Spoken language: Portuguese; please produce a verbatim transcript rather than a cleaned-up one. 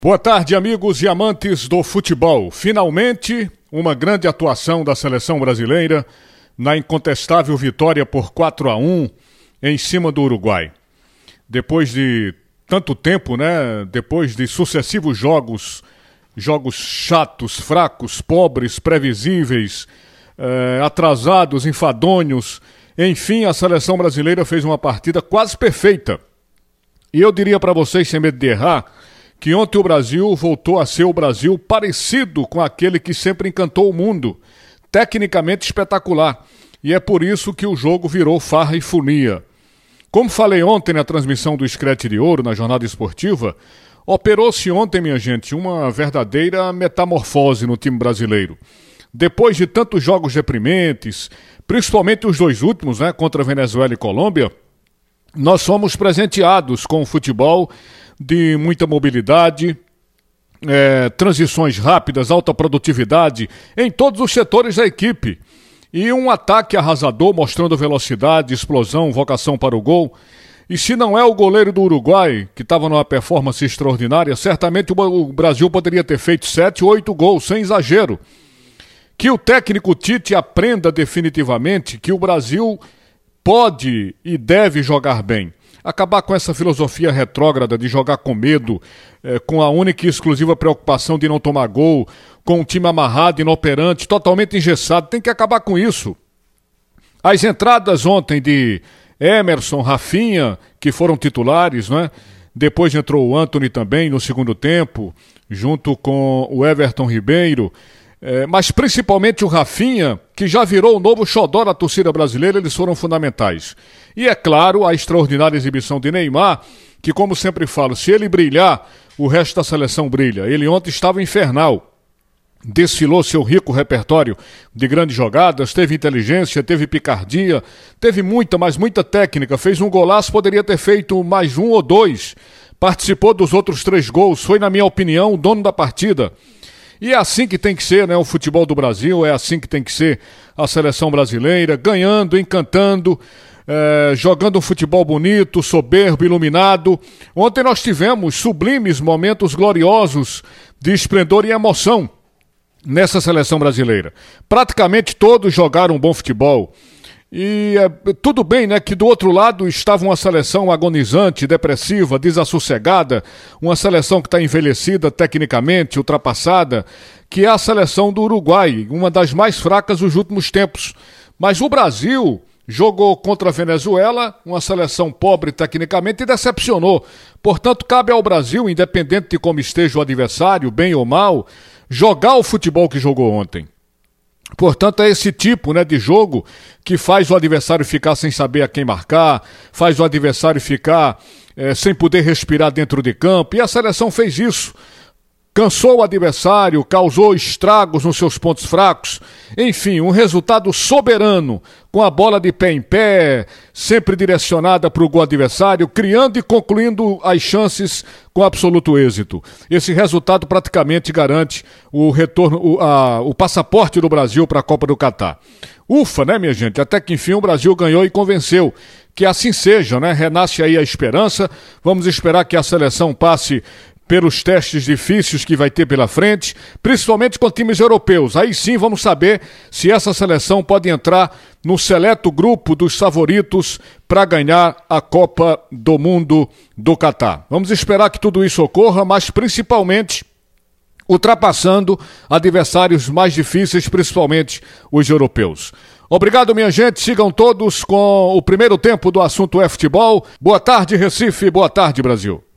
Boa tarde, amigos e amantes do futebol. Finalmente, uma grande atuação da seleção brasileira na incontestável vitória por quatro a um em cima do Uruguai. Depois de tanto tempo, né? Depois de sucessivos jogos, jogos chatos, fracos, pobres, previsíveis, eh, atrasados, enfadonhos, enfim, a seleção brasileira fez uma partida quase perfeita. E eu diria para vocês, sem medo de errar, que ontem o Brasil voltou a ser o Brasil parecido com aquele que sempre encantou o mundo, tecnicamente espetacular. E é por isso que o jogo virou farra e folia. Como falei ontem na transmissão do Screte de Ouro, na jornada esportiva, operou-se ontem, minha gente, uma verdadeira metamorfose no time brasileiro. Depois de tantos jogos deprimentes, principalmente os dois últimos, né, contra Venezuela e Colômbia, nós fomos presenteados com um futebol de muita mobilidade, é, transições rápidas, alta produtividade em todos os setores da equipe. E um ataque arrasador mostrando velocidade, explosão, vocação para o gol. E se não é o goleiro do Uruguai, que estava numa performance extraordinária, certamente o Brasil poderia ter feito sete, oito gols, sem exagero. Que o técnico Tite aprenda definitivamente que o Brasil pode e deve jogar bem. Acabar com essa filosofia retrógrada de jogar com medo, eh, com a única e exclusiva preocupação de não tomar gol, com um time amarrado, inoperante, totalmente engessado. Tem que acabar com isso. As entradas ontem de Emerson, Rafinha, que foram titulares, né? Depois entrou o Antony também no segundo tempo, junto com o Everton Ribeiro. É, mas principalmente o Rafinha, que já virou o novo xodó da torcida brasileira, eles foram fundamentais. E é claro, a extraordinária exibição de Neymar, que como sempre falo, se ele brilhar, o resto da seleção brilha. Ele ontem estava infernal, desfilou seu rico repertório de grandes jogadas, teve inteligência, teve picardia, teve muita, mas muita técnica, fez um golaço, poderia ter feito mais um ou dois, participou dos outros três gols, foi, na minha opinião, o dono da partida. E é assim que tem que ser, né? O futebol do Brasil, é assim que tem que ser a seleção brasileira, ganhando, encantando, é, jogando um futebol bonito, soberbo, iluminado. Ontem nós tivemos sublimes momentos gloriosos de esplendor e emoção nessa seleção brasileira. Praticamente todos jogaram um bom futebol. E é, tudo bem, né, que do outro lado estava uma seleção agonizante, depressiva, desassossegada, uma seleção que está envelhecida tecnicamente, ultrapassada, que é a seleção do Uruguai, uma das mais fracas dos últimos tempos. Mas o Brasil jogou contra a Venezuela, uma seleção pobre tecnicamente, e decepcionou. Portanto, cabe ao Brasil, independente de como esteja o adversário, bem ou mal, jogar o futebol que jogou ontem. Portanto, é esse tipo, né, de jogo que faz o adversário ficar sem saber a quem marcar, faz o adversário ficar é, sem poder respirar dentro de campo, e a seleção fez isso. Cansou o adversário, causou estragos nos seus pontos fracos. Enfim, um resultado soberano, com a bola de pé em pé, sempre direcionada para o gol adversário, criando e concluindo as chances com absoluto êxito. Esse resultado praticamente garante o retorno, o, a, o passaporte do Brasil para a Copa do Catar. Ufa, né, minha gente? Até que enfim o Brasil ganhou e convenceu. Que assim seja, né? Renasce aí a esperança. Vamos esperar que a seleção passe pelos testes difíceis que vai ter pela frente, principalmente com times europeus. Aí sim vamos saber se essa seleção pode entrar no seleto grupo dos favoritos para ganhar a Copa do Mundo do Catar. Vamos esperar que tudo isso ocorra, mas principalmente ultrapassando adversários mais difíceis, principalmente os europeus. Obrigado, minha gente. Sigam todos com o primeiro tempo do assunto é futebol. Boa tarde, Recife. Boa tarde, Brasil.